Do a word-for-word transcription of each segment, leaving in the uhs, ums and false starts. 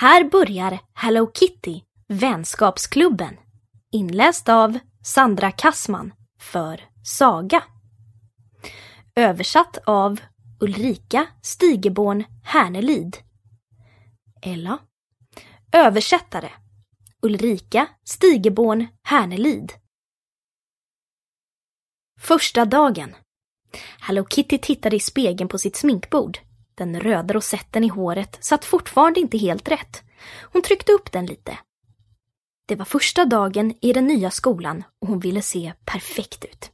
Här börjar Hello Kitty, vänskapsklubben. Inläst av Sandra Kassman för Saga. Översatt av Ulrika Stigeborn Härnelid. Ella. Översättare Ulrika Stigeborn Härnelid. Första dagen. Hello Kitty tittade i spegeln på sitt sminkbord. Den röda rosetten i håret satt fortfarande inte helt rätt. Hon tryckte upp den lite. Det var första dagen i den nya skolan och hon ville se perfekt ut.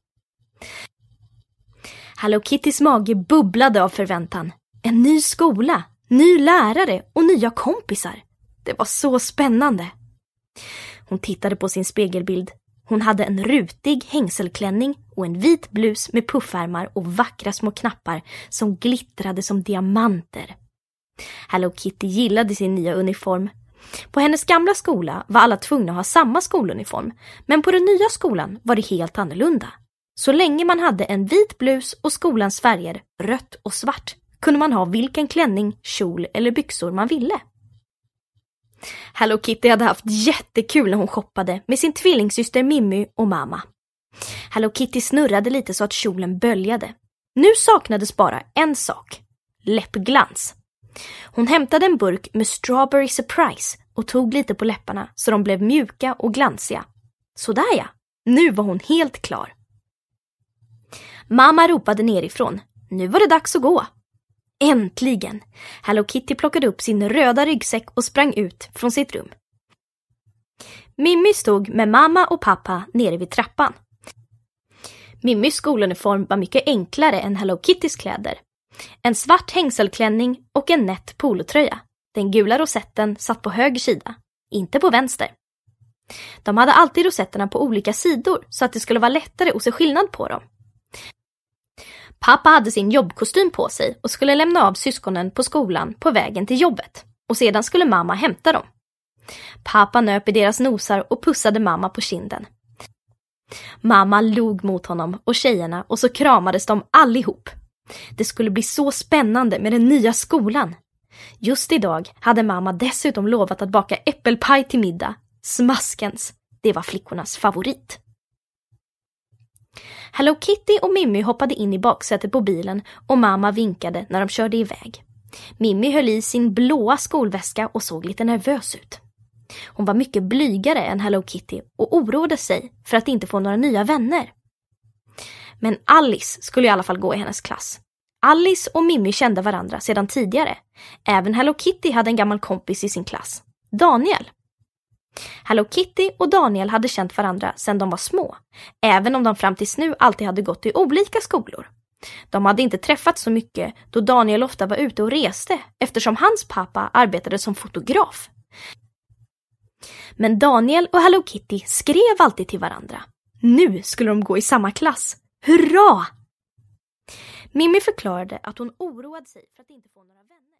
Hello Kittys mage bubblade av förväntan. En ny skola, ny lärare och nya kompisar. Det var så spännande. Hon tittade på sin spegelbild. Hon hade en rutig hängselklänning och en vit blus med puffärmar och vackra små knappar som glittrade som diamanter. Hello Kitty gillade sin nya uniform. På hennes gamla skola var alla tvungna att ha samma skoluniform, men på den nya skolan var det helt annorlunda. Så länge man hade en vit blus och skolans färger, rött och svart, kunde man ha vilken klänning, kjol eller byxor man ville. Hello Kitty hade haft jättekul när hon shoppade med sin tvillingsyster Mimmy och mamma. Hello Kitty snurrade lite så att kjolen böljade. Nu saknades bara en sak. Läppglans. Hon hämtade en burk med Strawberry Surprise och tog lite på läpparna så de blev mjuka och glansiga. Sådär ja, nu var hon helt klar. Mamma ropade nerifrån. Nu var det dags att gå. Äntligen! Hello Kitty plockade upp sin röda ryggsäck och sprang ut från sitt rum. Mimmy stod med mamma och pappa nere vid trappan. Mimmys skoluniform var mycket enklare än Hello Kittys kläder. En svart hängselklänning och en nätt polotröja. Den gula rosetten satt på höger sida, inte på vänster. De hade alltid rosetterna på olika sidor så att det skulle vara lättare att se skillnad på dem. Pappa hade sin jobbkostym på sig och skulle lämna av syskonen på skolan på vägen till jobbet. Och sedan skulle mamma hämta dem. Pappa nöp i deras nosar och pussade mamma på kinden. Mamma log mot honom och tjejerna och så kramades de allihop. Det skulle bli så spännande med den nya skolan. Just idag hade mamma dessutom lovat att baka äppelpaj till middag. Smaskens, det var flickornas favorit. Hello Kitty och Mimmy hoppade in i baksätet på bilen och mamma vinkade när de körde iväg. Mimmy höll i sin blåa skolväska och såg lite nervös ut. Hon var mycket blygare än Hello Kitty och oroade sig för att inte få några nya vänner. Men Alice skulle i alla fall gå i hennes klass. Alice och Mimmy kände varandra sedan tidigare. Även Hello Kitty hade en gammal kompis i sin klass, Daniel. Hello Kitty och Daniel hade känt varandra sedan de var små, även om de fram tills nu alltid hade gått i olika skolor. De hade inte träffats så mycket då Daniel ofta var ute och reste eftersom hans pappa arbetade som fotograf. Men Daniel och Hello Kitty skrev alltid till varandra. Nu skulle de gå i samma klass. Hurra! Mimmy förklarade att hon oroade sig för att inte få några vänner.